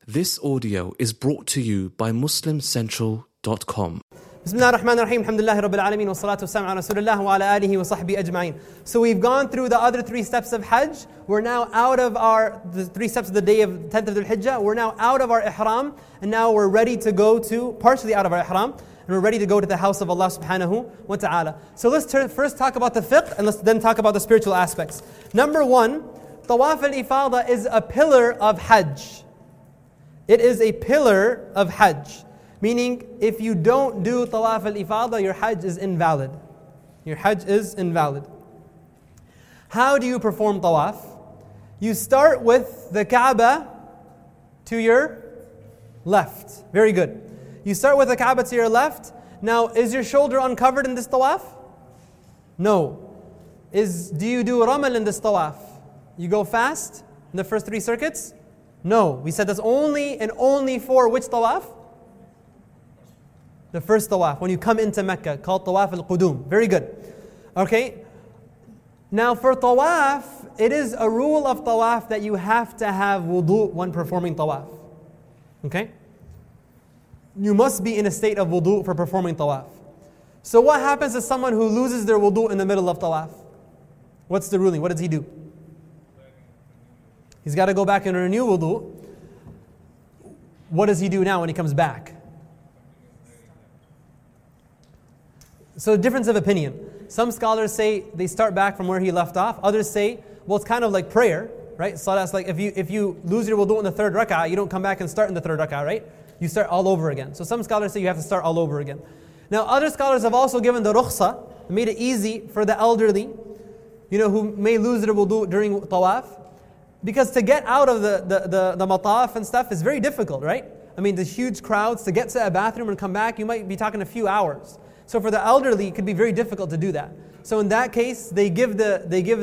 This audio is brought to you by MuslimCentral.com. Bismillah ar-Rahman ar-Rahim, alhamdulillahi rabbil alameen, wa salatu wa salam ala rasulillah wa ala alihi wa sahbihi ajma'in. So we've gone through the other three steps of Hajj. We're now out of the three steps of the day of 10th of Dhul Hijjah. We're now out of our ihram, and now we're ready to go to, partially out of our ihram, and we're ready to go to the house of Allah subhanahu wa ta'ala. So let's first talk about the fiqh, and let's then talk about the spiritual aspects. Number one, Tawaf al-Ifada is a pillar of Hajj. It is a pillar of Hajj. Meaning, if you don't do Tawaf al-Ifada, your Hajj is invalid. Your Hajj is invalid. How do you perform Tawaf? You start with the Kaaba to your left. Very good. You start with the Kaaba to your left. Now, is your shoulder uncovered in this Tawaf? No. Do you do Ramal in this Tawaf? You go fast in the first three circuits? No. We said that's only and only for which Tawaf? The first Tawaf, when you come into Mecca, called Tawaf al-Qudum. Very good. Okay. Now for Tawaf, it is a rule of Tawaf that you have to have wudu when performing Tawaf. Okay. You must be in a state of wudu for performing Tawaf. So what happens to someone who loses their wudu in the middle of Tawaf? What's the ruling? What does he do? He's got to go back and renew wudu. What does he do now when he comes back? So difference of opinion. Some scholars say they start back from where he left off. Others say, well, it's kind of like prayer, right? So that's like if you lose your wudu in the third rak'ah, you don't come back and start in the third rak'ah, right? You start all over again. So some scholars say you have to start all over again. Now other scholars have also given the rukhsa, made it easy for the elderly, who may lose their wudu during tawaf. Because to get out of the mataf and stuff is very difficult, right? I mean, the huge crowds, to get to a bathroom and come back, you might be talking a few hours. So for the elderly, it could be very difficult to do that. So in that case, they give the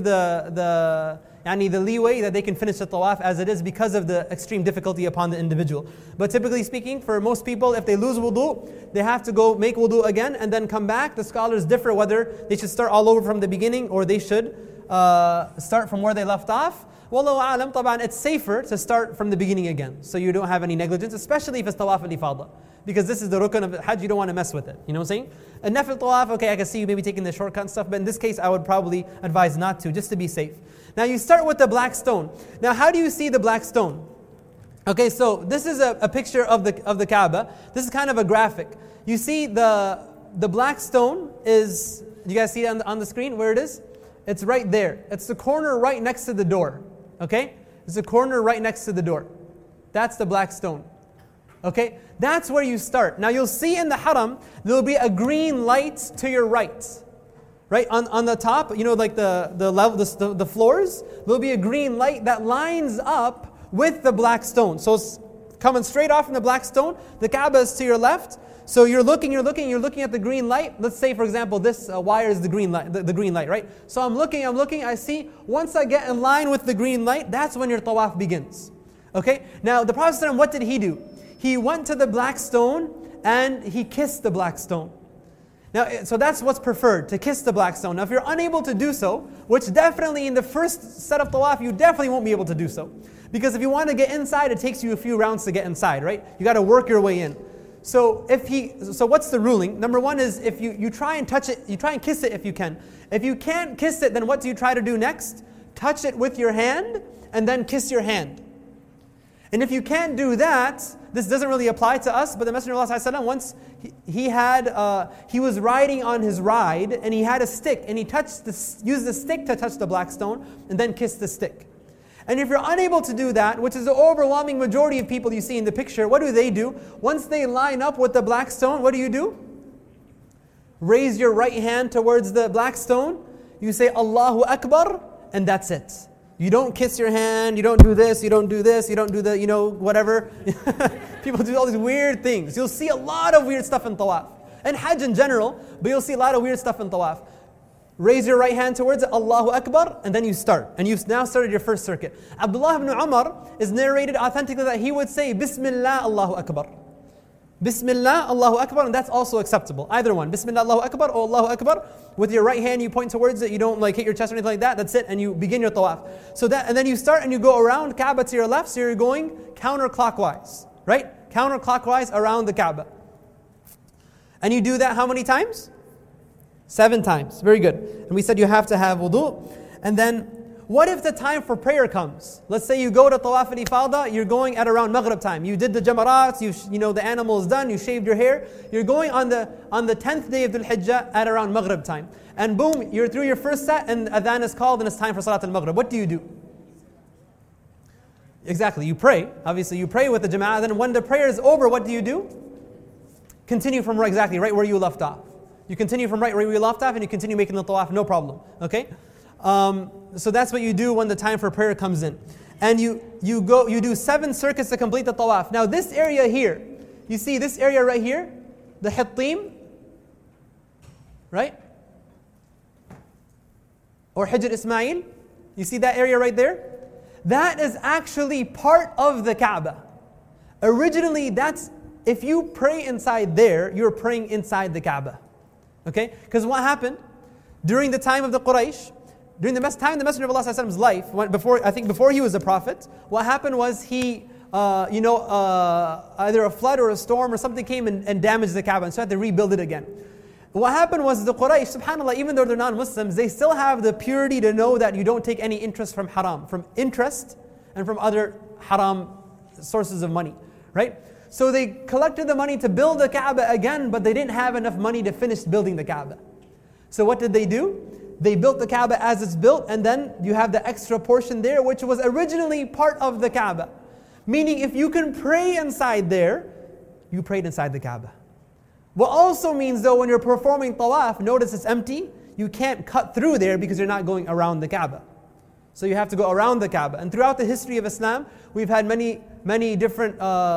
leeway that they can finish the tawaf as it is because of the extreme difficulty upon the individual. But typically speaking, for most people, if they lose wudu, they have to go make wudu again and then come back. The scholars differ whether they should start all over from the beginning or they should start from where they left off. Wallahu a'lam, taban, it's safer to start from the beginning again, so you don't have any negligence, especially if it's tawaf al-ifada. Because this is the rukn of Hajj, you don't want to mess with it. You know what I'm saying? A nafil tawaf, okay, I can see you maybe taking the shortcut and stuff, but in this case, I would probably advise not to, just to be safe. Now you start with the black stone. Now how do you see the black stone? Okay, so this is a picture of the Kaaba. This is kind of a graphic. You see the black stone is, do you guys see it on the screen where it is? It's right there. It's the corner right next to the door. Okay? It's the corner right next to the door. That's the black stone. Okay? That's where you start. Now you'll see in the haram, there'll be a green light to your right. Right? On the top, like the floors, there'll be a green light that lines up with the black stone. So it's coming straight off from the black stone. The Kaaba is to your left. So you're looking at the green light. Let's say, for example, this wire is the green light, the green light, right? So I'm looking, I see, once I get in line with the green light, that's when your tawaf begins. Okay? Now, the Prophet ﷺ, what did he do? He went to the black stone and he kissed the black stone. Now, so that's what's preferred, to kiss the black stone. Now, if you're unable to do so, which definitely in the first set of tawaf, you definitely won't be able to do so. Because if you want to get inside, it takes you a few rounds to get inside, right? You got to work your way in. So what's the ruling? Number one is if you try and touch it, you try and kiss it if you can. If you can't kiss it, then what do you try to do next? Touch it with your hand and then kiss your hand. And if you can't do that, this doesn't really apply to us, but the Messenger of Allah ﷺ, once he was riding on his ride and he had a stick and he used the stick to touch the black stone and then kissed the stick. And if you're unable to do that, which is the overwhelming majority of people you see in the picture, what do? Once they line up with the black stone, what do? Raise your right hand towards the black stone. You say Allahu Akbar, and that's it. You don't kiss your hand, you don't do this, you don't do this, you don't do the, whatever. People do all these weird things. You'll see a lot of weird stuff in tawaf. And Hajj in general, but you'll see a lot of weird stuff in tawaf. Raise your right hand towards it, Allahu Akbar, and then you start. And you've now started your first circuit. Abdullah ibn Umar is narrated authentically that he would say, Bismillah, Allahu Akbar. Bismillah, Allahu Akbar, and that's also acceptable. Either one. Bismillah, Allahu Akbar, or Allahu Akbar. With your right hand, you point towards it. You don't like hit your chest or anything like that. That's it, and you begin your tawaf. So that, and then you start and you go around Kaaba to your left. So you're going counterclockwise, right? Counterclockwise around the Kaaba. And you do that how many times? 7 times. Very good. And we said you have to have wudu. And then, what if the time for prayer comes? Let's say you go to Tawaf al-Ifada, you're going at around Maghrib time. You did the Jamarat, you know the animal is done, you shaved your hair. You're going on the 10th day of Dhul Hijjah at around Maghrib time. And boom, you're through your first set and adhan is called and it's time for Salat al-Maghrib. What do you do? Exactly, you pray. Obviously you pray with the Jama'ah. Then when the prayer is over, what do? Continue from right where you left off. You continue from right where you left off and you continue making the tawaf, no problem. Okay? So that's what you do when the time for prayer comes in. And you do 7 circuits to complete the tawaf. Now this area here, you see this area right here, the Hittim, right? Or Hijr Ismail, you see that area right there? That is actually part of the Kaaba. Originally, if you pray inside there, you're praying inside the Kaaba. Okay? Because what happened? During the time of the Quraysh, during the time the Messenger of Allah's life, before he was a prophet, what happened was he, either a flood or a storm or something came and damaged the Kaaba, and so had to rebuild it again. What happened was the Quraysh, subhanAllah, even though they're non-Muslims, they still have the purity to know that you don't take any interest from haram, from interest and from other haram sources of money, right? So they collected the money to build the Kaaba again, but they didn't have enough money to finish building the Kaaba. So what did they do? They built the Kaaba as it's built, and then you have the extra portion there, which was originally part of the Kaaba. Meaning if you can pray inside there, you prayed inside the Kaaba. What also means though, when you're performing tawaf, notice it's empty, you can't cut through there because you're not going around the Kaaba. So you have to go around the Kaaba. And throughout the history of Islam, we've had many different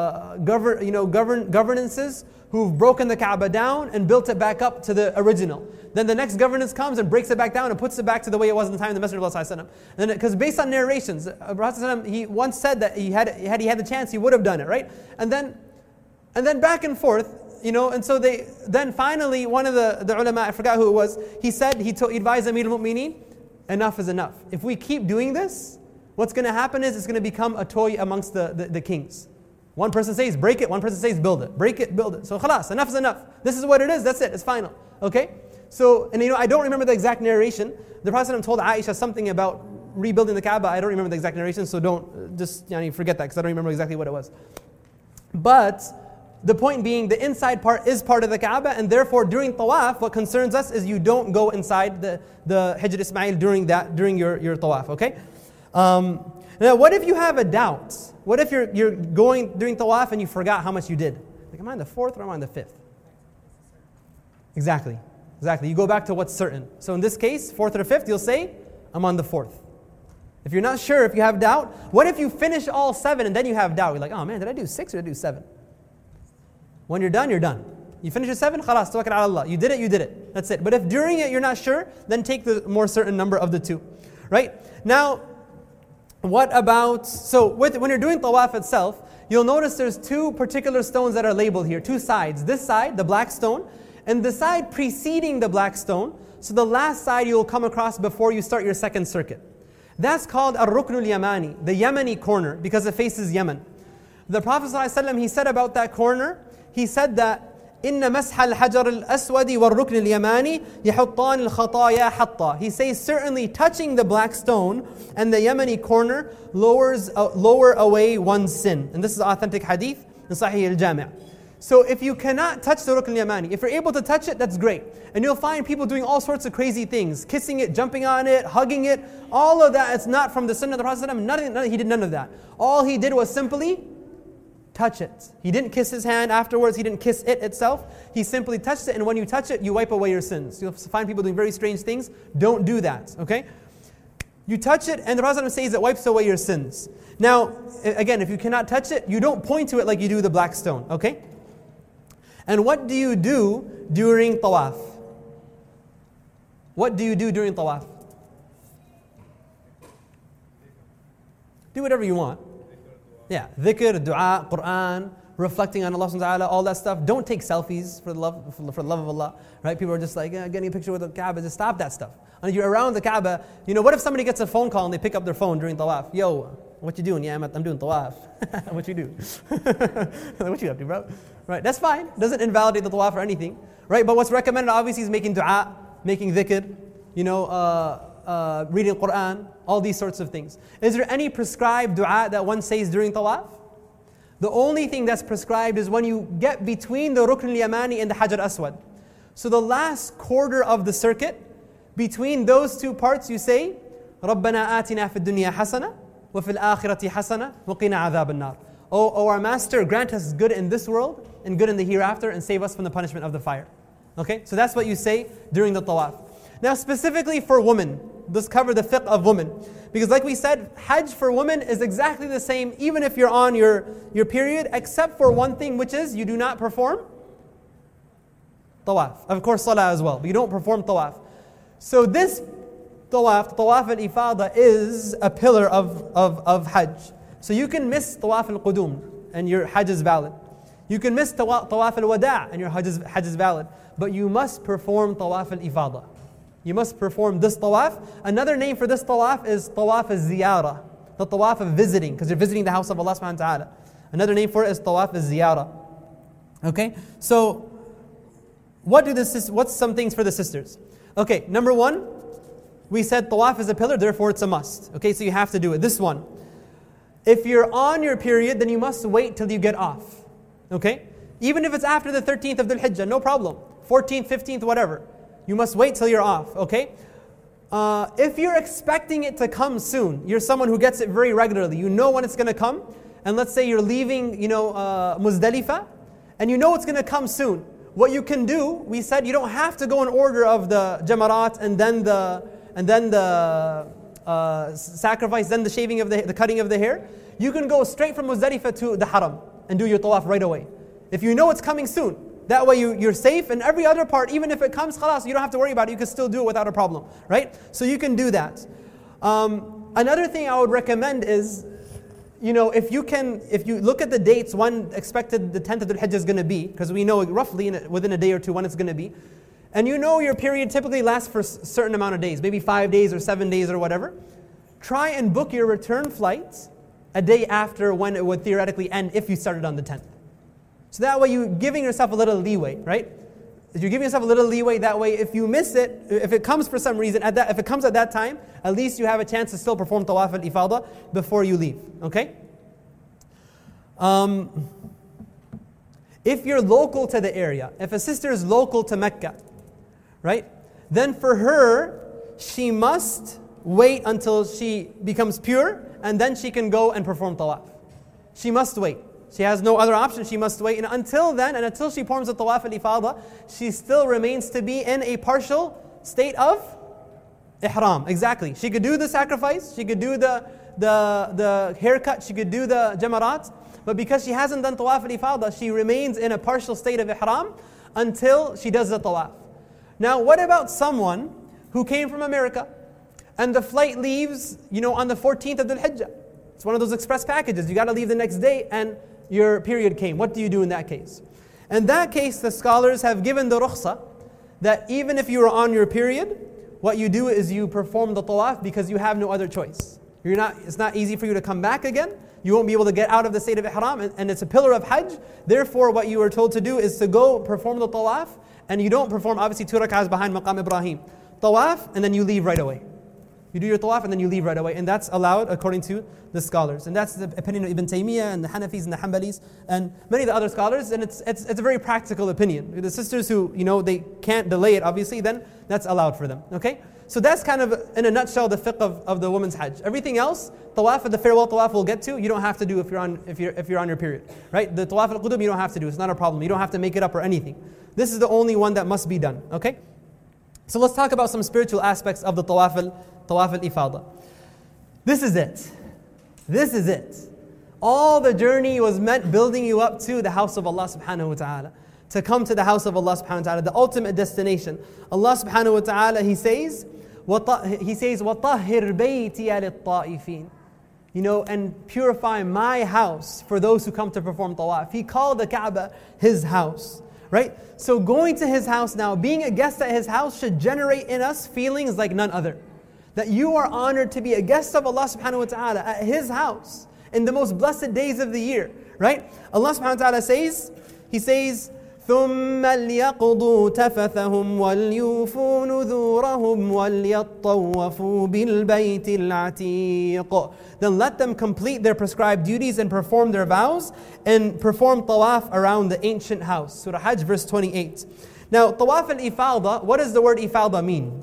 governances who've broken the Kaaba down and built it back up to the original. Then the next governance comes and breaks it back down and puts it back to the way it was in the time of the Messenger of Allah. Because based on narrations, Prophet he once said that he had the chance, he would have done it, right? And then back and forth, and so then finally one of the ulama, I forgot who it was, he advised Amir al-Mu'mineen, enough is enough. If we keep doing this, what's going to happen is it's going to become a toy amongst the kings. One person says break it, one person says build it. Break it, build it. So khalas, enough is enough. This is what it is, that's it, it's final. Okay? So, and I don't remember the exact narration. The Prophet told Aisha something about rebuilding the Kaaba. I don't remember the exact narration, so don't just forget that because I don't remember exactly what it was. But the point being, the inside part is part of the Kaaba, and therefore during tawaf, what concerns us is you don't go inside the Hijr Ismail during your tawaf, okay? Now what if you have a doubt? What if you're going during tawaf and you forgot how much you did? Like, am I on the 4th or am I on the 5th? Exactly. You go back to what's certain. So in this case, 4th or 5th, you'll say, I'm on the 4th. If you're not sure, if you have doubt, what if you finish all 7 and then you have doubt? You're like, oh man, did I do 6 or did I do 7? When you're done, you're done. You finish at 7, khalas, tawakkal ala Allah. You did it. That's it. But if during it you're not sure, then take the more certain number of the 2. Right? Now, what about, when you're doing tawaf itself, you'll notice there's 2 particular stones that are labeled here, 2 sides. This side, the black stone, and the side preceding the black stone. So the last side you'll come across before you start your second circuit. That's called Ar-Ruknul Yamani, the Yemeni corner, because it faces Yemen. The Prophet ﷺ, he said about that corner, he said that إن مسح الحجر الأسود والركن اليماني يحطان الخطايا حطا. He says certainly touching the black stone and the Yemeni corner lower away one's sin. And this is authentic hadith in Sahih al-Jami'. So if you cannot touch the Rukn al-Yamani, if you're able to touch it, that's great. And you'll find people doing all sorts of crazy things, kissing it, jumping on it, hugging it. All of that, it's not from the Sunnah of the Prophet. He did none of that. All he did was simply touch it. He didn't kiss his hand afterwards. He didn't kiss it itself. He simply touched it, and when you touch it, you wipe away your sins. You'll find people doing very strange things. Don't do that, okay? You touch it, and the Prophet says it wipes away your sins. Now, again, if you cannot touch it, you don't point to it like you do the black stone, okay? And what do you do during tawaf? What do you do during tawaf? Do whatever you want. Yeah, dhikr, dua, Quran, reflecting on Allah subhanahu wa ta'ala, all that stuff. Don't take selfies for the love of Allah, right? People are just like, getting a picture with the Kaaba, just stop that stuff. And if you're around the Kaaba, what if somebody gets a phone call and they pick up their phone during tawaf? Yo, what you doing? Yeah, I'm doing tawaf. What you do? What you up to, bro? Right, that's fine. Doesn't invalidate the tawaf or anything, right? But what's recommended obviously is making dua, making dhikr, reading Quran, all these sorts of things. Is there any prescribed dua that one says during tawaf? The only thing that's prescribed is when you get between the Rukn al-Yamani and the Hajar Aswad. So the last quarter of the circuit, between those two parts you say, رَبَّنَا آتِنَا فِي الدُّنْيَا حَسَنَةً وَفِي الْآخِرَةِ حَسَنَةً وَقِنَا عَذَابَ النَّارِ. O our Master, grant us good in this world and good in the hereafter and save us from the punishment of the fire. Okay, so that's what you say during the tawaf. Now specifically for women, let's cover the fiqh of women. Because like we said, Hajj for women is exactly the same even if you're on your period, except for one thing, which is you do not perform tawaf. Of course salah as well, but you don't perform tawaf. So this tawaf al-Ifada, is a pillar of Hajj. So you can miss tawaf al-Qudum and your Hajj is valid. You can miss tawaf al-Wada' and your Hajj is valid. But you must perform tawaf al-Ifada. You must perform this tawaf. Another name for this tawaf is tawaf al-Ziyara, the tawaf of visiting, because you're visiting the house of Allah subhanahu wa ta'ala. Another name for it is tawaf al-Ziyara. Okay, so what's some things for the sisters? Okay, number one, we said tawaf is a pillar, therefore it's a must. Okay, so you have to do it. This one, if you're on your period, then you must wait till you get off. Okay, even if it's after the 13th of Dhul Hijjah, no problem. 14th, 15th, whatever. You must wait till you're off, okay? If you're expecting it to come soon, you're someone who gets it very regularly, you know when it's going to come, and let's say you're leaving, Muzdalifah, and you know it's going to come soon. What you can do, we said you don't have to go in order of the jamarat and then the sacrifice, then the shaving of the cutting of the hair. You can go straight from Muzdalifah to the Haram and do your tawaf right away. If you know it's coming soon. That way you're safe, and every other part, even if it comes, khalas, you don't have to worry about it, you can still do it without a problem, right? So you can do that. Another thing I would recommend is, if you look at the dates, when expected the 10th of Dhul Hijjah is going to be, because we know roughly within a day or two when it's going to be, and your period typically lasts for a certain amount of days, maybe 5 days or 7 days or whatever, try and book your return flight a day after when it would theoretically end if you started on the 10th. So that way you're giving yourself a little leeway, right? You're giving yourself a little leeway, that way if you miss it, if it comes for some reason, if it comes at that time, at least you have a chance to still perform tawaf al-Ifada before you leave, okay? If you're local to the area, if a sister is local to Mecca, right? Then for her, she must wait until she becomes pure, and then she can go and perform tawaf. She must wait. She has no other option, she must wait. And until then, and until she performs the tawaf al-Ifada, she still remains to be in a partial state of ihram. Exactly. She could do the sacrifice, she could do the haircut, she could do the jamarat, but because she hasn't done tawaf al-Ifada, she remains in a partial state of ihram until she does the tawaf. Now, what about someone who came from America and the flight leaves, on the 14th of Dhul Hijjah? It's one of those express packages. You got to leave the next day and your period came. What do you do in that case? In that case, the scholars have given the rukhsa that even if you are on your period, what you do is you perform the tawaf because you have no other choice. It's not easy for you to come back again. You won't be able to get out of the state of ihram, and it's a pillar of Hajj. Therefore, what you are told to do is to go perform the tawaf, and you don't perform obviously 2 rak'ahs behind Maqam Ibrahim. Tawaf, and then you leave right away. You do your tawaf and then you leave right away, and that's allowed according to the scholars. And that's the opinion of Ibn Taymiyyah and the Hanafis and the Hanbalis and many of the other scholars, and it's a very practical opinion. The sisters who, they can't delay it obviously, then that's allowed for them, okay? So that's kind of, in a nutshell, the fiqh of the woman's Hajj. Everything else, tawaf, the farewell tawaf we'll get to, you don't have to do if you're on your period, right? The tawaf al-Qudum you don't have to do, it's not a problem. You don't have to make it up or anything. This is the only one that must be done, okay? So let's talk about some spiritual aspects of the tawaf al-Ifada. This is it. This is it. All the journey was meant building you up to the house of Allah subhanahu wa ta'ala. To come to the house of Allah subhanahu wa ta'ala, the ultimate destination. Allah subhanahu wa ta'ala, He says, وَطَهِّرْ بَيْتِيَ لِلطَّائِفِينَ. and purify my house for those who come to perform tawaf. He called the Kaaba his house, right? So going to his house now, being a guest at his house should generate in us feelings like none other. That you are honored to be a guest of Allah subhanahu wa ta'ala at his house in the most blessed days of the year, right? Allah subhanahu wa ta'ala says, He says, ثُمَّ لْيَقْضُوا تَفَثَهُمْ وَلْيُوفُوا نُذُورَهُمْ وَلْيَطَّوَّفُوا بِالْبَيْتِ الْعَتِيقِ. Then let them complete their prescribed duties and perform their vows and perform tawaf around the ancient house. Surah Hajj verse 28. Now, tawaf al-ifada, what does the word ifada mean?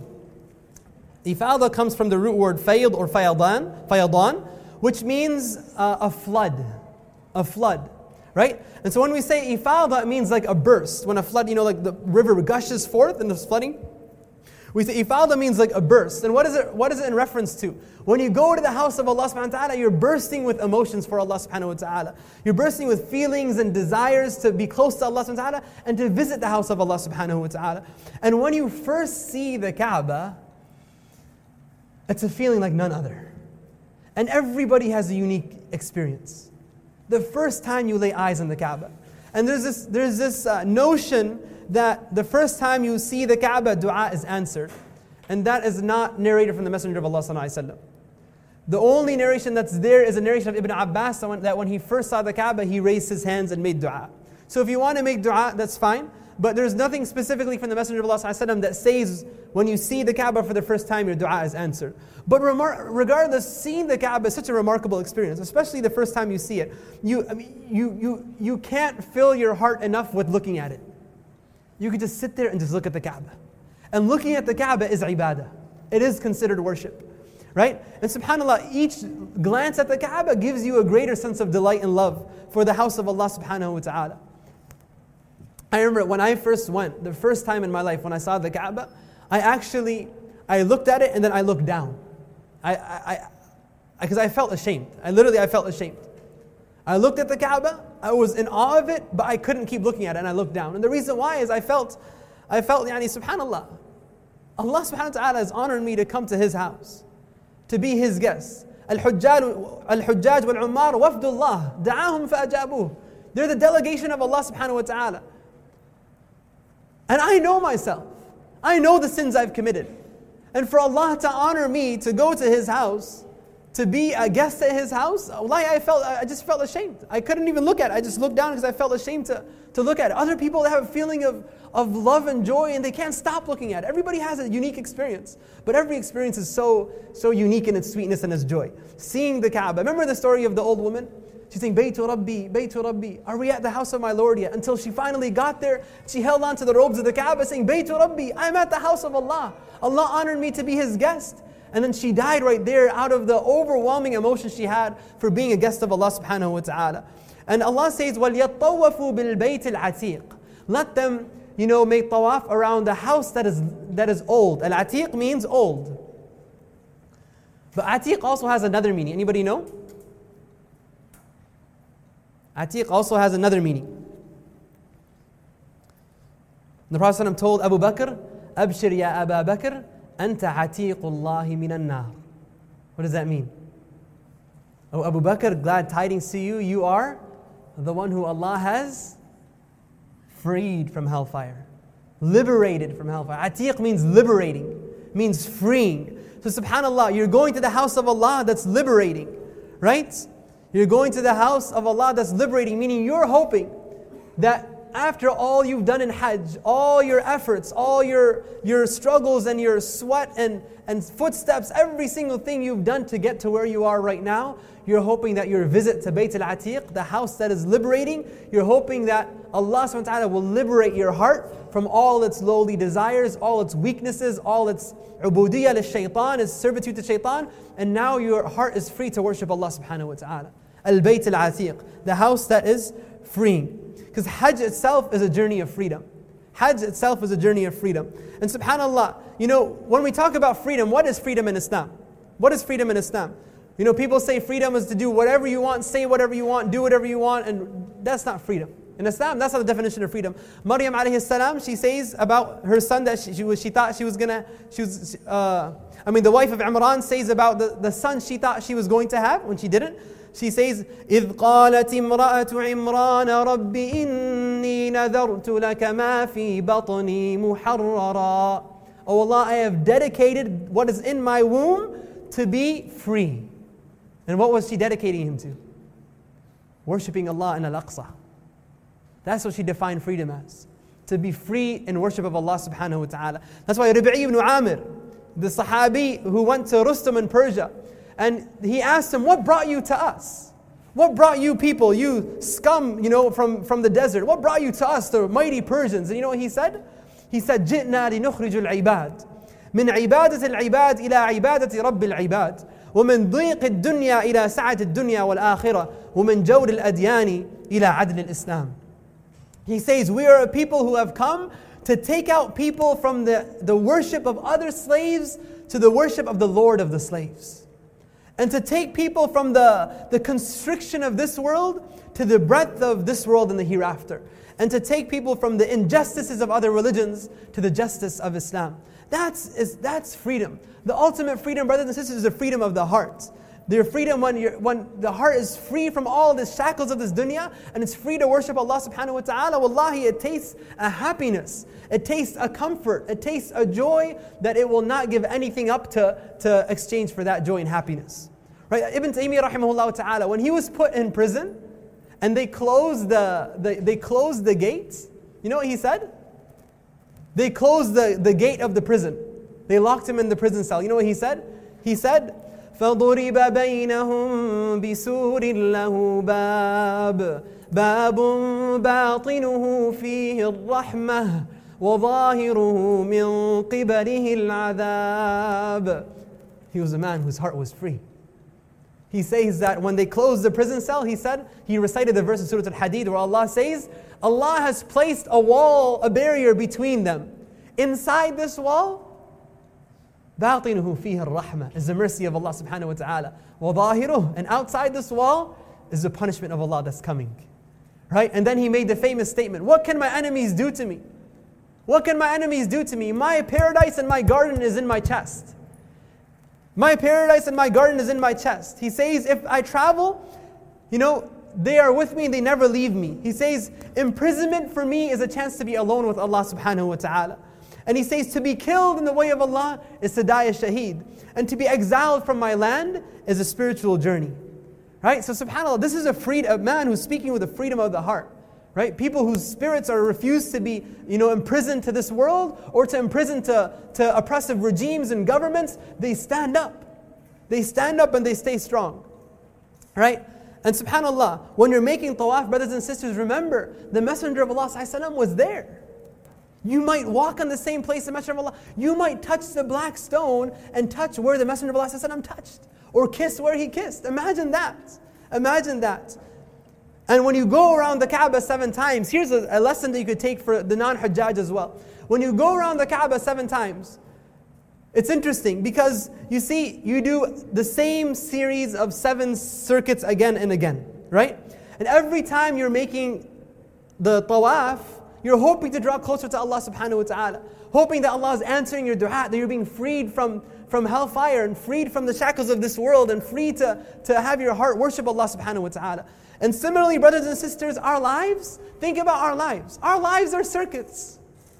Ifada comes from the root word fayd or fayadan, which means a flood, right? And so when we say ifada, it means like a burst. When a flood, like the river gushes forth and there's flooding. We say ifada means like a burst. And what is it in reference to? When you go to the house of Allah subhanahu wa ta'ala, you're bursting with emotions for Allah subhanahu wa ta'ala. You're bursting with feelings and desires to be close to Allah subhanahu wa ta'ala and to visit the house of Allah subhanahu wa ta'ala. And when you first see the Kaaba, it's a feeling like none other. And everybody has a unique experience. The first time you lay eyes on the Kaaba. And there's this notion that the first time you see the Kaaba, dua is answered. And that is not narrated from the Messenger of Allah sallallahu alaihi wasallam. The only narration that's there is a narration of Ibn Abbas that when he first saw the Kaaba, he raised his hands and made dua. So if you want to make dua, that's fine. But there's nothing specifically from the Messenger of Allah sallallahu alaihi wasallam that says when you see the Kaaba for the first time, your dua is answered. But regardless, seeing the Kaaba is such a remarkable experience, especially the first time you see it. You can't fill your heart enough with looking at it. You could just sit there and just look at the Kaaba. And looking at the Kaaba is ibadah. It is considered worship. Right? And subhanAllah, each glance at the Kaaba gives you a greater sense of delight and love for the house of Allah subhanahu wa ta'ala. I remember when I first went, the first time in my life when I saw the Kaaba, I looked at it and then I looked down. Because I felt ashamed. I felt ashamed. I looked at the Kaaba, I was in awe of it, but I couldn't keep looking at it and I looked down. And the reason why is I felt, subhanAllah, Allah subhanahu wa ta'ala has honored me to come to His house, to be His guest. Al-Hujjaj wal-Ummar wafdullah, da'ahum fa'ajabuh. They're the delegation of Allah subhanahu wa ta'ala. And I know myself. I know the sins I've committed. And for Allah to honor me to go to His house, to be a guest at His house, I just felt ashamed. I couldn't even look at it. I just looked down because I felt ashamed to look at it. Other people have a feeling of love and joy and they can't stop looking at it. Everybody has a unique experience. But every experience is so unique in its sweetness and its joy. Seeing the Kaaba. Remember the story of the old woman? She's saying, Baytu Rabbi, Baytu Rabbi. Are we at the house of my Lord yet? Until she finally got there, she held on to the robes of the Kaaba saying, Baytu Rabbi, I'm at the house of Allah. Allah honored me to be His guest. And then she died right there out of the overwhelming emotion she had for being a guest of Allah subhanahu wa ta'ala. And Allah says, وَلْيَطَّوَّفُوا بِالْبَيْتِ الْعَتِيقِ. Let them, make tawaf around the house that is old. Al-Atiq means old. But Atiq also has another meaning. Anybody know? Atiq also has another meaning. The Prophet ﷺ told Abu Bakr, Abshir ya Aba Bakr, Anta atiqullahi minan nar. What does that mean? Oh Abu Bakr, glad tidings to you, you are the one who Allah has freed from hellfire. Liberated from hellfire. Atiq means liberating, means freeing. So subhanAllah, you're going to the house of Allah that's liberating, right? You're going to the house of Allah that's liberating, meaning you're hoping that after all you've done in Hajj, all your efforts, all your struggles and your sweat and footsteps, every single thing you've done to get to where you are right now, you're hoping that your visit to Bayt al-Atiq, the house that is liberating, you're hoping that Allah subhanahu wa ta'ala will liberate your heart from all its lowly desires, all its weaknesses, all its ubudiyyah lil-shaytan, its servitude to shaytan, and now your heart is free to worship Allah subhanahu wa ta'ala. Al-Bayt al-Atiq, the house that is freeing. Because Hajj itself is a journey of freedom. Hajj itself is a journey of freedom. And subhanAllah, when we talk about freedom, what is freedom in Islam? What is freedom in Islam? People say freedom is to do whatever you want, say whatever you want, do whatever you want, and that's not freedom. In Islam, that's not the definition of freedom. Maryam alayhi salam, she says about her son that she thought she was gonna, the wife of Imran says about the son she thought she was going to have when she didn't. She says, إِذْ قَالَتِ امْرَأَةُ عِمْرَانَ رَبِّ إِنِّي نَذَرْتُ لَكَ مَا فِي بَطْنِي مُحَرَّرًا. Oh Allah, I have dedicated what is in my womb to be free. And what was she dedicating him to? Worshipping Allah in Al-Aqsa. That's what she defined freedom as. To be free in worship of Allah subhanahu wa ta'ala. That's why Rabi'i ibn Amir, the Sahabi who went to Rustam in Persia, and he asked him, what brought you to us? What brought you people, you scum, from the desert? What brought you to us, the mighty Persians? And you know what he said? He said, جِئْنَا لِنُخْرِجُ الْعِبَادِ مِنْ عِبَادَةِ الْعِبَادِ إِلَى عِبَادَةِ رَبِّ الْعِبَادِ ومن ضيق الدنيا إلى سعة الدنيا والآخرة ومن جور الأديان إلى عدل الإسلام. He says, we are a people who have come to take out people from the worship of other slaves to the worship of the Lord of the slaves. And to take people from the constriction of this world to the breadth of this world and the hereafter. And to take people from the injustices of other religions to the justice of Islam. That's freedom. The ultimate freedom, brothers and sisters, is the freedom of the heart. The freedom when the heart is free from all the shackles of this dunya and it's free to worship Allah subhanahu wa ta'ala. Wallahi, it tastes a happiness. It tastes a comfort. It tastes a joy that it will not give anything up to exchange for that joy and happiness. Right? Ibn Taymiyyah rahimahullah ta'ala, when he was put in prison and they closed the gates, you know what he said? They closed the gate of the prison. They locked him in the prison cell. You know what he said? He said, فَضُرِبَ بَيْنَهُمْ بِسُورٍ لَهُ بَابٌ بَاطِنُهُ فِيهِ الرَّحْمَةُ وَظَاهِرُهُ مِنْ قِبَلِهِ الْعَذَابُ. He was a man whose heart was free. He says that when they closed the prison cell, he recited the verse in Surah Al-Hadid where Allah says, Allah has placed a wall, a barrier between them. Inside this wall, باطنه فيه الرحمة, is the mercy of Allah subhanahu wa ta'ala. وظاهره, and outside this wall is the punishment of Allah that's coming. Right? And then he made the famous statement, what can my enemies do to me? What can my enemies do to me? My paradise and my garden is in my chest. My paradise and my garden is in my chest. He says, if I travel, they are with me and they never leave me. He says, imprisonment for me is a chance to be alone with Allah subhanahu wa ta'ala. And he says, to be killed in the way of Allah is to die a shaheed. And to be exiled from my land is a spiritual journey. Right? So subhanAllah, this is a man who's speaking with the freedom of the heart. Right? People whose spirits are refused to be, imprisoned to this world or to imprison to oppressive regimes and governments, they stand up. They stand up and they stay strong. Right? And subhanAllah, when you're making tawaf, brothers and sisters, remember, the Messenger of Allah ﷺ was there. You might walk on the same place the Messenger of Allah. You might touch the black stone and touch where the Messenger of Allah ﷺ touched. Or kiss where he kissed. Imagine that. Imagine that. And when you go around the Kaaba 7 times, here's a lesson that you could take for the non-Hujjaj as well. When you go around the Kaaba 7 times, it's interesting because you see, you do the same series of 7 circuits again and again, right? And every time you're making the tawaf, you're hoping to draw closer to Allah subhanahu wa ta'ala. Hoping that Allah is answering your dua, that you're being freed from hellfire and freed from the shackles of this world and free to have your heart worship Allah subhanahu wa ta'ala. And similarly, brothers and sisters, our lives, think about our lives. Our lives are circuits.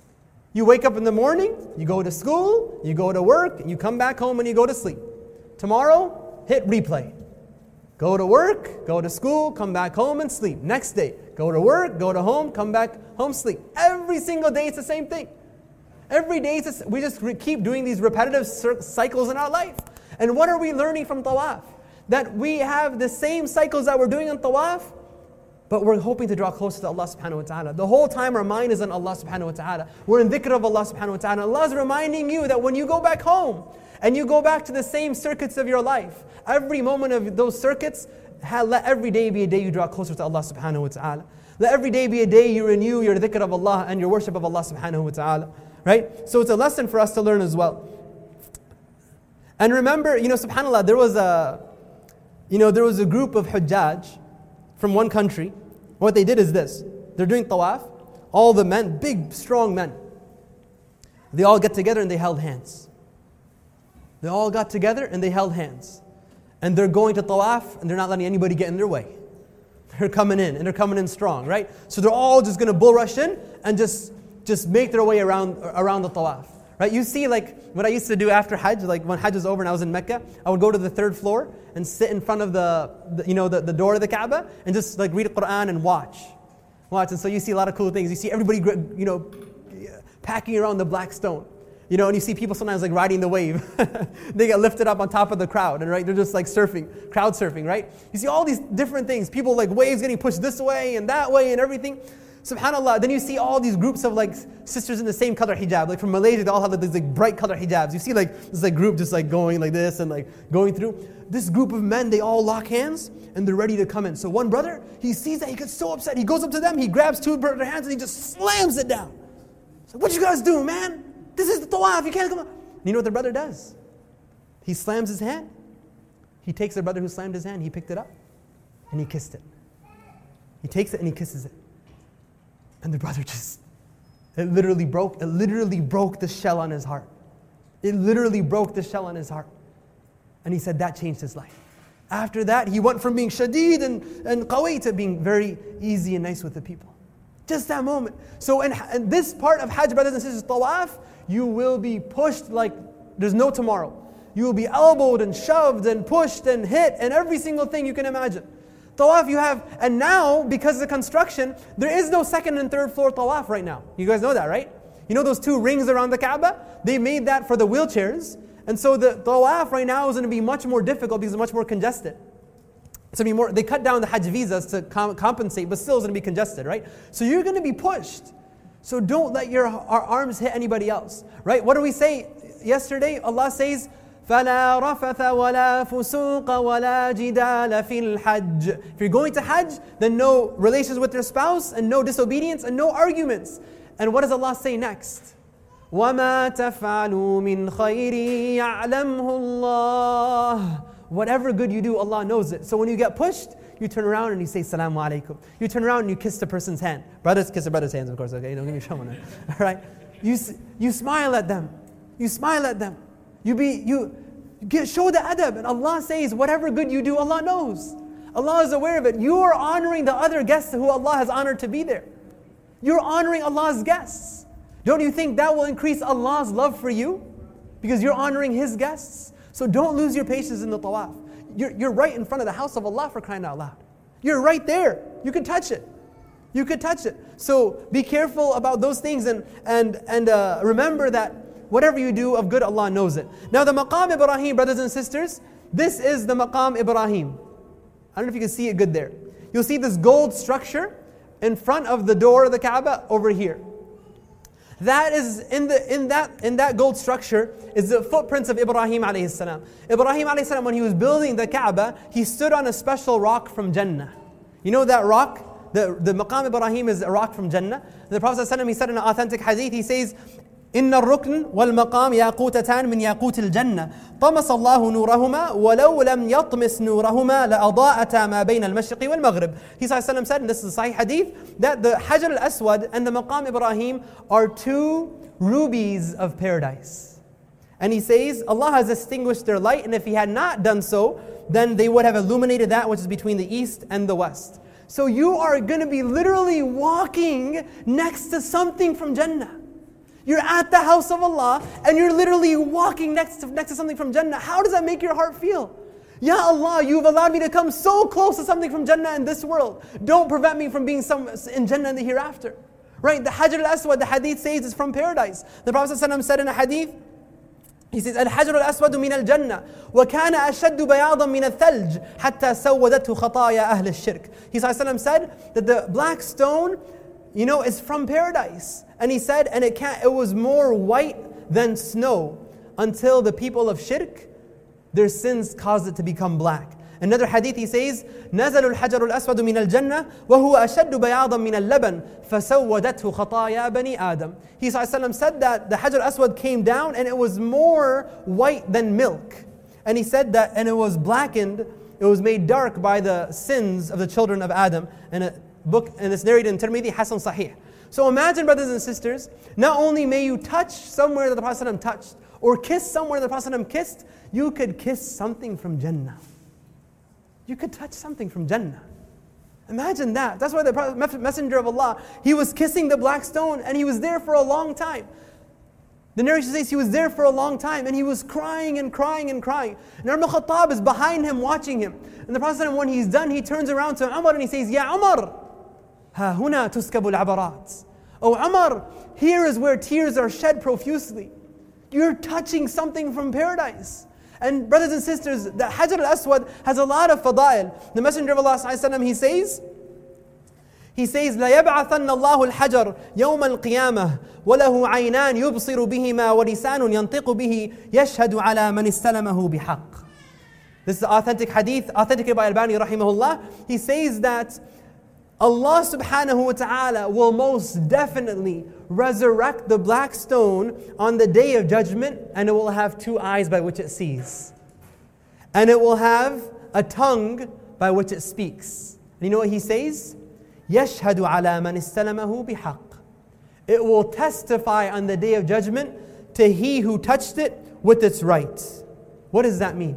You wake up in the morning, you go to school, you go to work, you come back home and you go to sleep. Tomorrow, hit replay. Go to work, go to school, come back home and sleep. Next day, go to work, go to home, come back home, sleep. Every single day it's the same thing. Every day we just keep doing these repetitive cycles in our life. And what are we learning from tawaf? That we have the same cycles that we're doing in tawaf, but we're hoping to draw closer to Allah subhanahu wa ta'ala. The whole time our mind is on Allah subhanahu wa ta'ala. We're in dhikr of Allah subhanahu wa ta'ala. Allah is reminding you that when you go back home and you go back to the same circuits of your life, every moment of those circuits, let every day be a day you draw closer to Allah subhanahu wa ta'ala. Let every day be a day you renew your dhikr of Allah and your worship of Allah subhanahu wa ta'ala. Right? So it's a lesson for us to learn as well. And remember, subhanAllah, there was a group of Hujjaj from one country. What they did is this. they're doing tawaf. All the men, big, strong men, they all get together and they held hands. They all got together and they held hands. And they're going to tawaf and they're not letting anybody get in their way. They're coming in and they're coming in strong, right? So they're all just going to bull rush in and just make their way around the tawaf. Right? You see, like what I used to do after Hajj, like when Hajj was over and I was in Mecca, I would go to the third floor and sit in front of the door of the Kaaba and just like read Quran and watch. And so you see a lot of cool things. You see everybody, packing around the black stone. And you see people sometimes like riding the wave. They get lifted up on top of the crowd, and right, they're just like surfing, crowd surfing, right? You see all these different things. People like waves getting pushed this way and that way and everything. SubhanAllah. Then you see all these groups of like sisters in the same color hijab. Like from Malaysia, they all have like these like bright color hijabs. You see like this like group just like going like this and like going through. This group of men, they all lock hands and they're ready to come in. So one brother, he sees that, he gets so upset. He goes up to them, he grabs two of their hands and he just slams it down. So what you guys doing, man? This is the tawaf, you can't come up. You know what the brother does? He slams his hand. He takes the brother who slammed his hand, he picked it up and he kissed it. He takes it and he kisses it. And the brother it literally broke the shell on his heart. It literally broke the shell on his heart. And he said that changed his life. After that, he went from being shadid and qawi to being very easy and nice with the people. Just that moment. So in this part of Hajj, brothers and sisters, tawaf, you will be pushed like there's no tomorrow. You will be elbowed and shoved and pushed and hit and every single thing you can imagine. Tawaf you have, and now because of the construction, there is no second and third floor tawaf right now. You guys know that, right? You know those two rings around the Kaaba? They made that for the wheelchairs. And so the tawaf right now is going to be much more difficult because it's much more congested. It's going to be more, they cut down the Hajj visas to compensate, but still it's going to be congested, right? So you're going to be pushed. So don't let your arms hit anybody else, right? What do we say yesterday? Allah says, فَلَا رَفَثَ وَلَا فُسُوقَ وَلَا جِدَالَ فِي الْحَجِّ. If you're going to Hajj, then no relations with your spouse, and no disobedience, and no arguments. And what does Allah say next? وَمَا تَفْعَلُوا مِنْ خَيْرٍ يَعْلَمْهُ اللَّهُ. Whatever good you do, Allah knows it. So when you get pushed, you turn around and you say, Salamu alaikum. You turn around and you kiss the person's hand. Brothers kiss the brother's hands, of course, okay? Don't give me trouble now. All right? You smile at them. You smile at them. Show the adab. And Allah says, whatever good you do, Allah knows. Allah is aware of it. You are honoring the other guests who Allah has honored to be there. You're honoring Allah's guests. Don't you think that will increase Allah's love for you? Because you're honoring His guests. So don't lose your patience in the tawaf. You're right in front of the house of Allah, for crying out loud. You're right there. You can touch it. You could touch it. So be careful about those things and remember that whatever you do of good, Allah knows it. Now the Maqam Ibrahim, brothers and sisters, this is the Maqam Ibrahim. I don't know if you can see it good there. You'll see this gold structure in front of the door of the Kaaba over here. That is in that gold structure is the footprints of Ibrahim alayhi salam. Ibrahim alayhi salam, when he was building the Kaaba, he stood on a special rock from Jannah. You know that rock? The Maqam Ibrahim is a rock from Jannah. The Prophet ﷺ, he said in an authentic hadith, he says, إن الركن والمقام ياقوتتان من ياقوت الجنة طمس الله نورهما ولو لم يطمس نورهما لأضاءتا ما بين المشرق والمغرب. He said, and this is a Sahih hadith, that the Hajar al-Aswad and the Maqam Ibrahim are two rubies of paradise. And he says, Allah has extinguished their light, and if He had not done so, then they would have illuminated that which is between the east and the west. So you are going to be literally walking next to something from Jannah. You're at the house of Allah and you're literally walking next to something from Jannah. How does that make your heart feel? Ya Allah, you've allowed me to come so close to something from Jannah in this world. Don't prevent me from being in Jannah in the hereafter. Right? The Hajar al-Aswad, the hadith says, is from paradise. The Prophet ﷺ said in a hadith, he says, الحجر الأسود من الجنة وكان أشد بياضا من الثلج حتى سودته خطايا أهل الشرك. He said that the black stone, is from paradise. And he said, and it was more white than snow until the people of shirk, their sins caused it to become black. Another hadith he says, نزل الحجر الأسود من الجنة وهو أشد بياضا من اللبن فسودته خطايا بني آدم. He said that the Hajar al-Aswad came down and it was more white than milk. And he said that, and it was blackened, it was made dark by the sins of the children of Adam. And book, and it's narrated in Tirmidhi, Hasan Sahih. So imagine, brothers and sisters, not only may you touch somewhere that the Prophet ﷺ touched, or kiss somewhere that the Prophet ﷺ kissed, you could kiss something from Jannah. You could touch something from Jannah. Imagine that. That's why the Messenger of Allah, he was kissing the black stone and he was there for a long time. The narration says he was there for a long time and he was crying and crying and crying. And Umar ibn Khattab is behind him watching him. And the Prophet ﷺ, when he's done, he turns around to Umar and he says, Ya Umar, ha huna tuskabu al-abarat. Oh Umar, here is where tears are shed profusely. You're touching something from paradise. And brothers and sisters, the Hajar al-Aswad has a lot of fadail. The Messenger of Allah ﷺ, he says, لَيَبْعَثَنَّ اللَّهُ الْحَجَرَ يَوْمَ الْقِيَامَةِ وَلَهُ عَيْنَانِ يُبْصِرُ بِهِمَا وَلِسَانٌ يَنْطِقُ بِهِ يَشْهَدُ عَلَى مَنِ اسْتَلَمَهُ بِحَقٍّ. This is authentic hadith, authenticated by Albani rahimahullah. He says that Allah subhanahu wa ta'ala will most definitely resurrect the black stone on the day of judgment, and it will have two eyes by which it sees. And it will have a tongue by which it speaks. And you know what he says? يَشْهَدُ عَلَى مَنِ اسْتَلَمَهُ بِحَقٍّ. It will testify on the day of judgment to he who touched it with its right. What does that mean?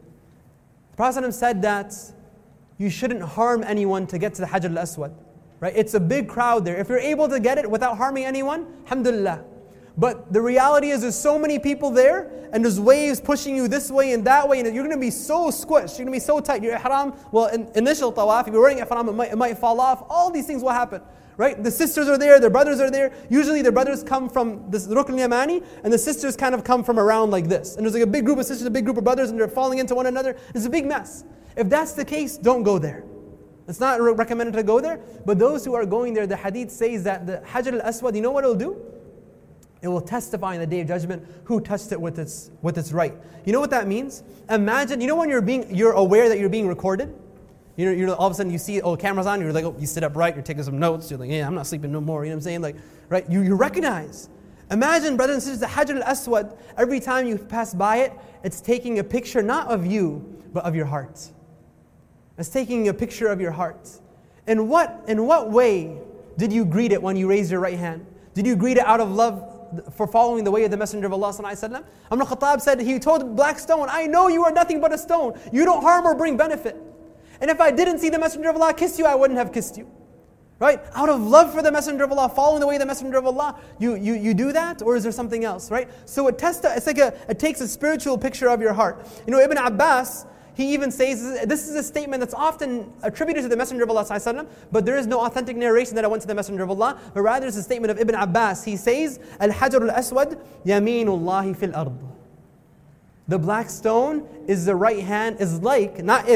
The Prophet said that you shouldn't harm anyone to get to the Hajar al-Aswad. Right? It's a big crowd there. If you're able to get it without harming anyone, alhamdulillah. But the reality is there's so many people there, and there's waves pushing you this way and that way, and you're going to be so squished, you're going to be so tight. Your ihram, well, in initial tawaf, if you're wearing ihram, it might fall off. All these things will happen. Right? The sisters are there, their brothers are there. Usually their brothers come from this Rukn Yamani, and the sisters kind of come from around like this. And there's like a big group of sisters, a big group of brothers, and they're falling into one another. It's a big mess. If that's the case, don't go there. It's not recommended to go there, but those who are going there, the hadith says that the Hajar al-Aswad, you know what it will do? It will testify in the day of judgment who touched it with its right. You know what that means? Imagine, you know when you're aware that you're being recorded? You're all of a sudden you see, camera's on, you're like, you sit up right, you're taking some notes, you're like, yeah, I'm not sleeping no more, you know what I'm saying? Like, right? You recognize. Imagine, brothers and sisters, the Hajar al-Aswad, every time you pass by it, it's taking a picture not of you, but of your heart. It's taking a picture of your heart. In what way did you greet it when you raised your right hand? Did you greet it out of love for following the way of the Messenger of Allah sallallahu alaihi wasallam? Umar ibn Khattab said, he told the black stone, I know you are nothing but a stone. You don't harm or bring benefit. And if I didn't see the Messenger of Allah kiss you, I wouldn't have kissed you. Right? Out of love for the Messenger of Allah, following the way of the Messenger of Allah, you do that, or is there something else? Right? So it takes a spiritual picture of your heart. You know, Ibn Abbas, he even says, this is a statement that's often attributed to the Messenger of Allah ﷺ, but there is no authentic narration that I went to the Messenger of Allah, but rather it's a statement of Ibn Abbas. He says, Al-Hajar al-Aswad, Yaminullahi fil ard. The black stone is the right hand, it's like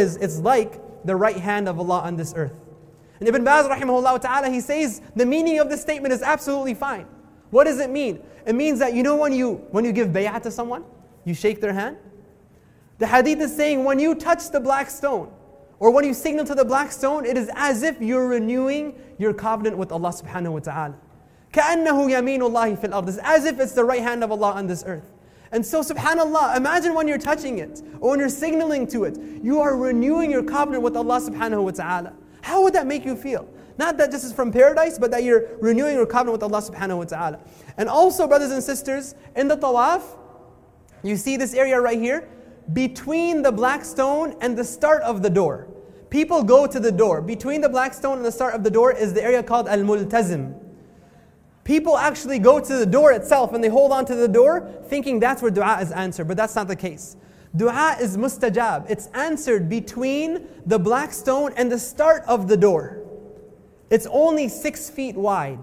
the right hand of Allah on this earth. And Ibn Baz rahimahullah ta'ala, he says, the meaning of this statement is absolutely fine. What does it mean? It means that, you know, when you give bay'ah to someone, you shake their hand. The hadith is saying when you touch the black stone, or when you signal to the black stone, it is as if you're renewing your covenant with Allah subhanahu wa ta'ala. كَأَنَّهُ يَمِينُ اللَّهِ فِي الْأَرْضِ. It's as if it's the right hand of Allah on this earth. And so subhanallah, imagine when you're touching it, or when you're signaling to it, you are renewing your covenant with Allah subhanahu wa ta'ala. How would that make you feel? Not that this is from paradise, but that you're renewing your covenant with Allah subhanahu wa ta'ala. And also, brothers and sisters, in the tawaf, you see this area right here, between the black stone and the start of the door. People go to the door. Between the black stone and the start of the door is the area called Al-Multazim. People actually go to the door itself and they hold on to the door thinking that's where dua is answered, but that's not the case. Dua is mustajab. It's answered between the black stone and the start of the door. It's only 6 feet wide.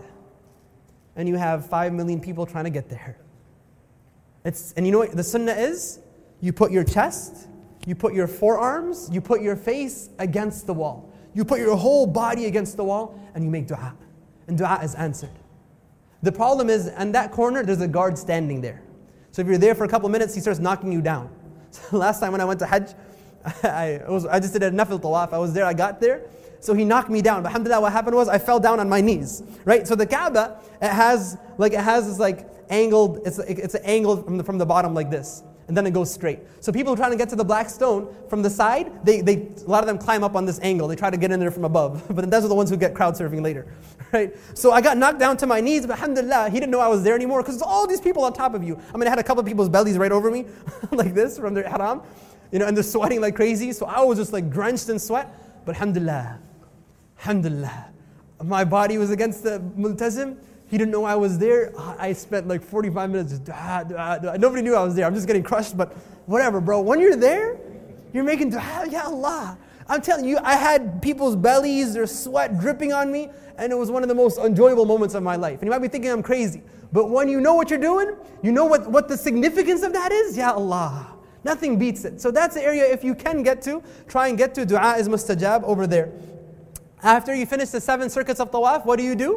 And you have 5 million people trying to get there. And you know what the sunnah is? You put your chest, you put your forearms, you put your face against the wall. You put your whole body against the wall and you make dua. And dua is answered. The problem is, in that corner, there's a guard standing there. So if you're there for a couple of minutes, he starts knocking you down. So last time when I went to Hajj, I just did a nafil tawaf. I was there, I got there. So he knocked me down. But alhamdulillah, what happened was I fell down on my knees. Right? So the Kaaba, it has this like angled, it's an angle from the bottom like this. And and then it goes straight. So people trying to get to the black stone from the side, a lot of them climb up on this angle. They try to get in there from above. But then those are the ones who get crowd surfing later. Right? So I got knocked down to my knees, but alhamdulillah, he didn't know I was there anymore because all these people on top of you. I mean, I had a couple of people's bellies right over me, like this, from their ihram, and they're sweating like crazy. So I was just like drenched in sweat. But alhamdulillah, my body was against the multazim. He didn't know I was there. I spent like 45 minutes just dua, dua, dua. Nobody knew I was there. I'm just getting crushed, but whatever, bro. When you're there, you're making dua, ya Allah. I'm telling you, I had people's bellies, their sweat dripping on me, and it was one of the most enjoyable moments of my life. And you might be thinking I'm crazy, but when you know what you're doing, you know what the significance of that is, ya Allah. Nothing beats it. So that's the area, if you can get to, try and get to. Dua is mustajab over there. After you finish the 7 circuits of tawaf, what do?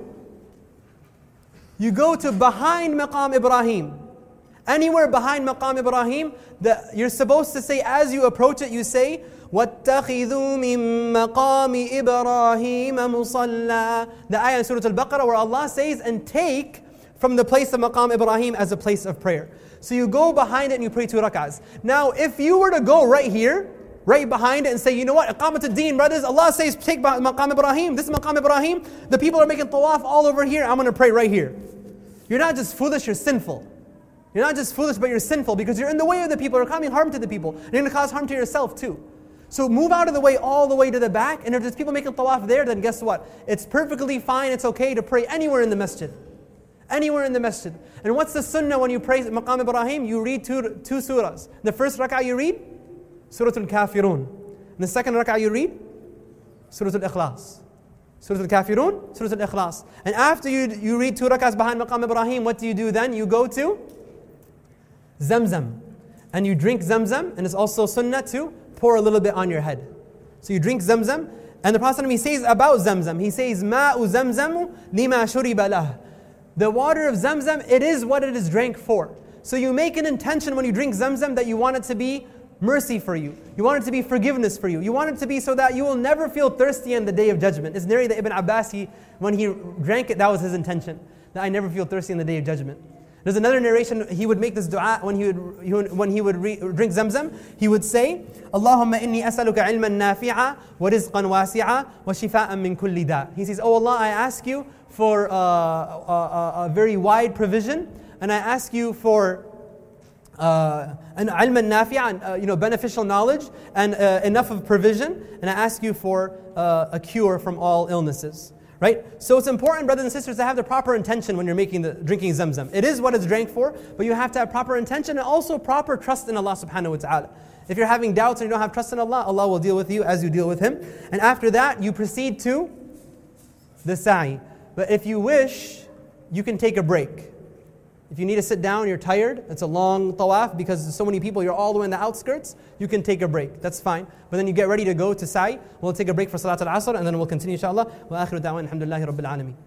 You go to behind Maqam Ibrahim. Anywhere behind Maqam Ibrahim, you're supposed to say, as you approach it, you say, وَاتَّخِذُوا مِن مَقَامِ إِبْرَاهِيمَ مُصَلَّى. The ayah in Surah Al-Baqarah where Allah says, and take from the place of Maqam Ibrahim as a place of prayer. So you go behind it and you pray 2 rak'ahs. Now, if you were to go right here, right behind it and say, you know what, Iqamat ad-Din, brothers, Allah says, take Maqam Ibrahim, this is Maqam Ibrahim, the people are making tawaf all over here, I'm going to pray right here. You're not just foolish, you're sinful. You're not just foolish, but you're sinful because you're in the way of the people, you're causing harm to the people. You're going to cause harm to yourself too. So move out of the way all the way to the back, and if there's people making tawaf there, then guess what? It's perfectly fine, it's okay to pray anywhere in the masjid. Anywhere in the masjid. And what's the sunnah when you pray Maqam Ibrahim? You read two surahs. The first rak'ah you read, Surah Al-Kafirun. And the second rak'ah you read, Surah Al-Ikhlas. Surah Al-Kafirun, Surah Al-Ikhlas. And after you read 2 rak'ahs behind Maqam Ibrahim, what do you do then? You go to Zamzam. And you drink Zamzam, and it's also sunnah to pour a little bit on your head. So you drink Zamzam, and the Prophet he says about Zamzam, he says, Ma'u Zamzamu lima shuriba lah. The water of Zamzam, it is what it is drank for. So you make an intention when you drink Zamzam that you want it to be mercy for you. You want it to be forgiveness for you. You want it to be so that you will never feel thirsty on the day of judgment. It's narrated that Ibn Abbas, when he drank it, that was his intention. That I never feel thirsty on the day of judgment. There's another narration, he would make this dua when he would drink Zamzam. He would say, Allahumma inni as'aluka ilman nafi'a wa rizqan wasi'a wa shifa'an min kulli da. He says, oh Allah, I ask you for a very wide provision, and I ask you for an ilman nafi'a, beneficial knowledge, and enough of provision, and I ask you for a cure from all illnesses. Right? So it's important, brothers and sisters, to have the proper intention when you're drinking Zamzam. It is what it's drank for, but you have to have proper intention and also proper trust in Allah subhanahu wa ta'ala. If you're having doubts and you don't have trust in Allah, Allah will deal with you as you deal with Him. And after that, you proceed to the sa'i. But if you wish, you can take a break. If you need to sit down, you're tired, it's a long tawaf because there's so many people, you're all the way in the outskirts, you can take a break. That's fine. But then you get ready to go to sa'i. We'll take a break for Salat al-Asr and then we'll continue inshallah. Wa akhiru da'wan alhamdulillahi rabbil alameen.